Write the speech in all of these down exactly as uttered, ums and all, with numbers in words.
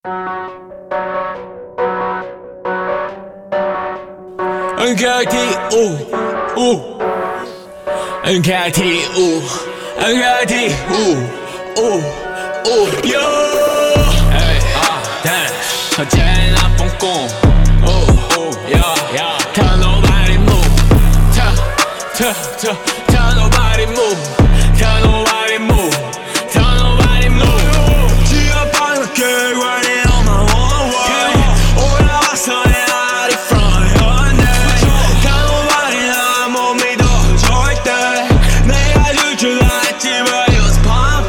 N K T U, U N K T U, N K T U, U, U, yo. Hey, ah, damn. 언제나 뽕뽕. Oh, oh, yeah, yeah. Tell nobody move. Tell, tell, tell, tell nobody move. Tell nobody move. Tell nobody move. 지하방을 끌고 running on my own way. 올라와서 내 아리 from your name. Tell nobody 나 못 믿어 절대. 내가 줄 줄 알았지 but it was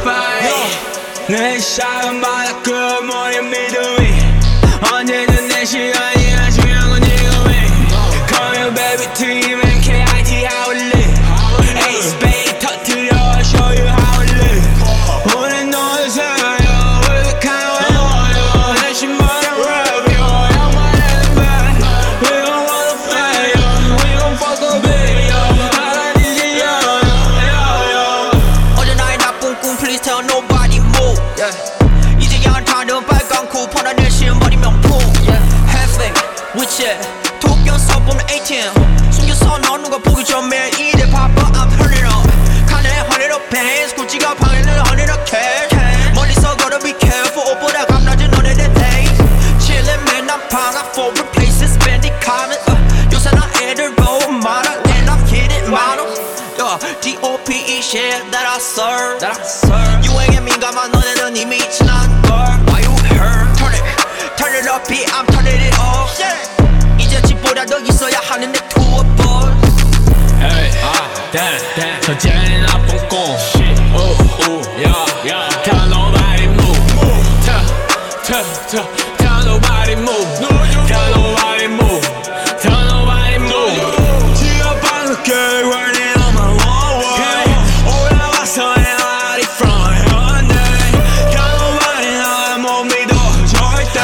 perfect. 내 작은 바닥 그 머리 믿음이 언제든 내 시간이야 중요한 건 지금이. Call me baby team and K I T how we live. Ace spade 터뜨려 show you how we live. 오늘 너의 생활이야 왜 kind of 내 신발은 rap yo 양말은 bad. We don't wanna fail yo. We gon' fuck a video. 나란히지 yo yo yo. 어제 나의 나쁜 꿈 please tell nobody move. Yeah. 이제 양탄은 빨간 쿠폰 내 신발이 명품. Yeah. Heaven with it. 도쿄서 보는 에이티엠 숨겨서 너 누가 보기 전에 이래 바빠 I'm turning up. 칸에 hundred of bands 구찌가 방에는 hundred of cash. 멀리서 걸어 be careful 옷보다 감나진 너네들 days. Chillin' man I'm 방학 for replaces spending common. uh, 요새 나 애들 보고 말아 and I'm hitting model. Yeah, D O P E shit that I serve. That I serve. 유행에 민감한 너네는 이미 지난 걸. Why you hurt? Turn it, turn it up, beat, I'm turning it up. Yeah. 이제 집보다 더 있어야 하는 내 투어 bus. Hey, ah, damn, damn. 언제나 뽕뽕. Oh, oh, yeah, yeah. Tell nobody move. Tell, tell, tell, tell nobody move. Tell nobody move. Tell nobody move. 지하방을 끌고 running on my own way. 올라와서 내 아리 from your name. Tell nobody 나 못 믿어 절대.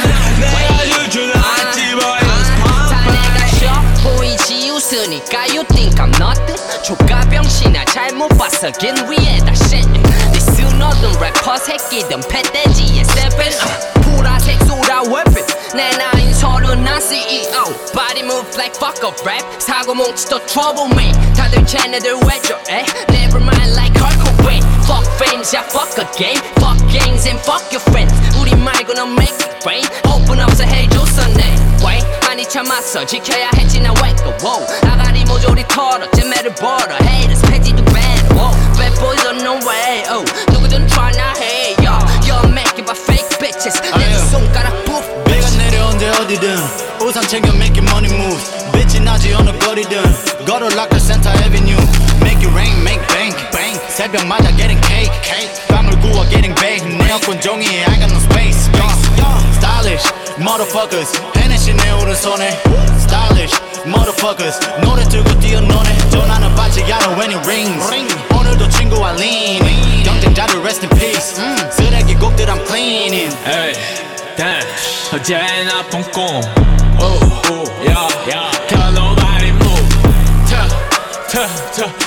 내가 줄 줄 알았지 but it was perfect. 보이지 웃으니까 you think I'm nothing. 조가병신아 잘못 봤어 긴 위에다 shit. 네 쓰너든 래퍼 새끼든 팻돼지의 세븐. 보라색 쏘라 weapon. 내 나이는 서른한 C E O. Body move like fuck up rap. 사고 뭉치 더 trouble me. 다들 쟤네들 왜 저래. Never mind like Kurt Cobain. Fuck fames yeah fuck a game. Fuck gangs and fuck your friends. 우리 말고는 make it rain. Open up 서 해줬어 내 way. 많이 참았어 지켜야 했지 나 외로워. 아가리 모조리 털어 잼매를 벌어. Haters 패지도 bad. Whoa. Bad boys on no way. Oh. 누구든 tryna hate. Yo, you're making by fake bitches. 내 두 손가락 푹. 비가 내려온대 어디든 우산 챙겨 make your money move. 빛이 나지 어느 거리든 걸어 like the Center Avenue. Make it rain, make bank, bank. 새벽마다 getting cake, cake. 빵을 구워 getting baked. 내 여권 종이에 I got no space, space. Stylish, motherfuckers. 헤네시 내 오른손에 Stylish, motherfuckers. 노래 틀고 뛰어노네. 전화는 받지 않아 when it rings. 오늘도 친구와 leaning. 경쟁자들 rest in peace. 쓰레기 곡들 I'm cleaning. Hey, damn. 언제나 뽕뽕. Oh, oh, yeah, yeah. Tell nobody move. Tell, tell, tell.